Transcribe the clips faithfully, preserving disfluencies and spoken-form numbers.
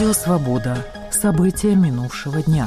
Радио «Свобода». События минувшего дня.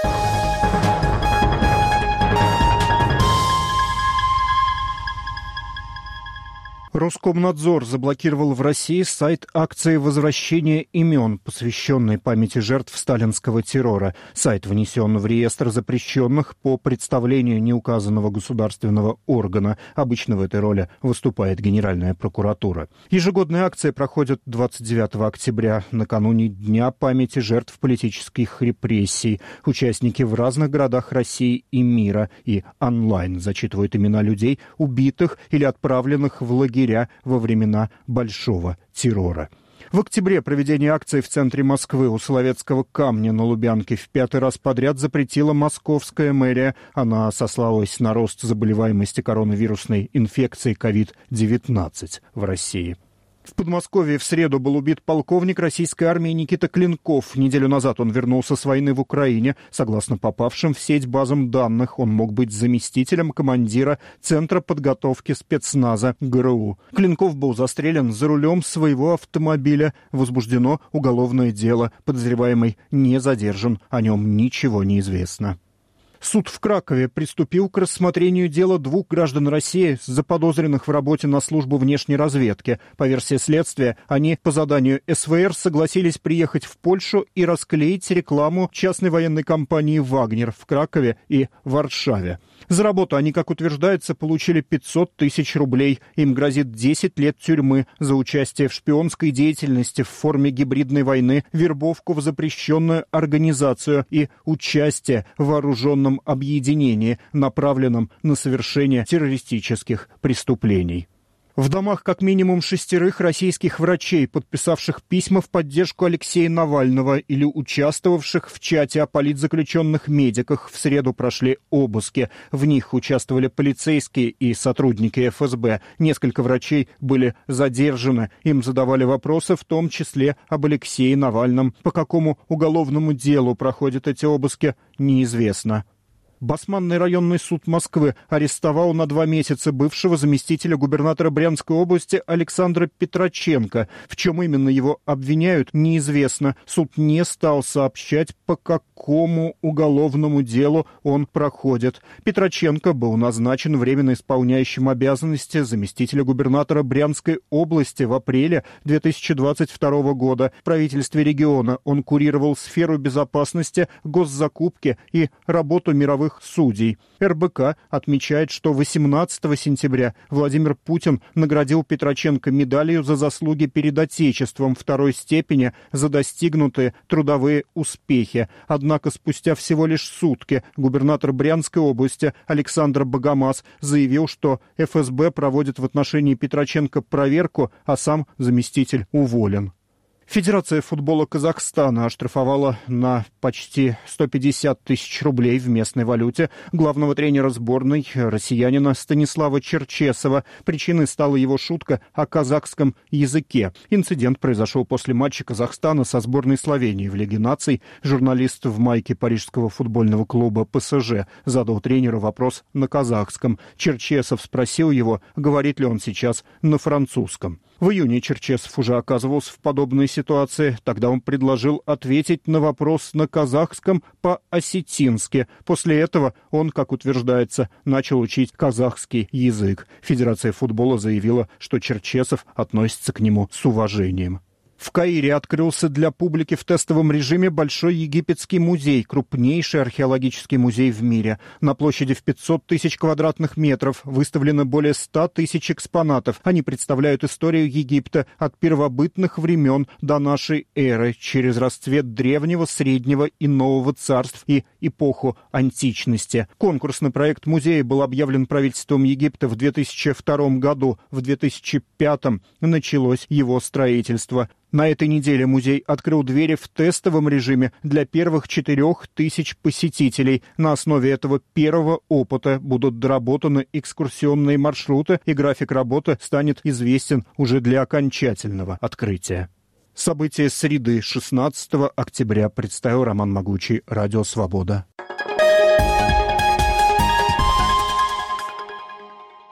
Роскомнадзор заблокировал в России сайт акции возвращения имен, посвященной памяти жертв сталинского террора. Сайт внесен в реестр запрещенных по представлению неуказанного государственного органа. Обычно в этой роли выступает Генеральная прокуратура. Ежегодные акции проходят двадцать девятого октября, накануне Дня памяти жертв политических репрессий. Участники в разных городах России и мира и онлайн зачитывают имена людей, убитых или отправленных в лагеря во времена Большого террора. В октябре проведение акции в центре Москвы у Соловецкого камня на Лубянке в пятый раз подряд запретила московская мэрия. Она сослалась на рост заболеваемости коронавирусной инфекцией ковид девятнадцать в России. В Подмосковье в среду был убит полковник российской армии Никита Клинков. Неделю назад он вернулся с войны в Украине. Согласно попавшим в сеть базам данных, он мог быть заместителем командира Центра подготовки спецназа ГРУ. Клинков был застрелен за рулем своего автомобиля. Возбуждено уголовное дело. Подозреваемый не задержан. О нем ничего не известно. Суд в Кракове приступил к рассмотрению дела двух граждан России, заподозренных в работе на службу внешней разведки. По версии следствия, они по заданию эс вэ эр согласились приехать в Польшу и расклеить рекламу частной военной компании «Вагнер» в Кракове и Варшаве. За работу они, как утверждается, получили пятьсот тысяч рублей. Им грозит десять лет тюрьмы за участие в шпионской деятельности в форме гибридной войны, вербовку в запрещенную организацию и участие в вооруженном объединении, направленном на совершение террористических преступлений. В домах как минимум шестерых российских врачей, подписавших письма в поддержку Алексея Навального или участвовавших в чате о политзаключенных медиках, в среду прошли обыски. В них участвовали полицейские и сотрудники эф эс бэ. Несколько врачей были задержаны. Им задавали вопросы, в том числе об Алексее Навальном. По какому уголовному делу проходят эти обыски, неизвестно. Басманный районный суд Москвы арестовал на два месяца бывшего заместителя губернатора Брянской области Александра Петроченко. В чем именно его обвиняют, неизвестно. Суд не стал сообщать, по какому уголовному делу он проходит. Петроченко был назначен временно исполняющим обязанности заместителя губернатора Брянской области в апреле две тысячи двадцать второго года. В правительстве региона он курировал сферу безопасности, госзакупки и работу мировых судей. эр бэ ка отмечает, что восемнадцатого сентября Владимир Путин наградил Петроченко медалью за заслуги перед Отечеством второй степени за достигнутые трудовые успехи. Однако спустя всего лишь сутки губернатор Брянской области Александр Богомаз заявил, что эф эс бэ проводит в отношении Петроченко проверку, а сам заместитель уволен. Федерация футбола Казахстана оштрафовала на почти сто пятьдесят тысяч рублей в местной валюте главного тренера сборной россиянина Станислава Черчесова. Причиной стала его шутка о казахском языке. Инцидент произошел после матча Казахстана со сборной Словении в Лиге наций. Журналист в майке парижского футбольного клуба пэ эс жэ задал тренеру вопрос на казахском. Черчесов спросил его, говорит ли он сейчас на французском. В июне Черчесов уже оказывался в подобной ситуации. Тогда он предложил ответить на вопрос на казахском по-осетински. После этого он, как утверждается, начал учить казахский язык. Федерация футбола заявила, что Черчесов относится к нему с уважением. В Каире открылся для публики в тестовом режиме Большой египетский музей, крупнейший археологический музей в мире. На площади в пятьсот тысяч квадратных метров выставлено более ста тысяч экспонатов. Они представляют историю Египта от первобытных времен до нашей эры, через расцвет древнего, среднего и нового царств и эпоху античности. Конкурсный проект музея был объявлен правительством Египта в две тысячи втором году. В две тысячи пятом началось его строительство. На этой неделе музей открыл двери в тестовом режиме для первых четырех тысяч посетителей. На основе этого первого опыта будут доработаны экскурсионные маршруты, и график работы станет известен уже для окончательного открытия. События среды, шестнадцатого октября, представил Роман Могучий, Радио «Свобода».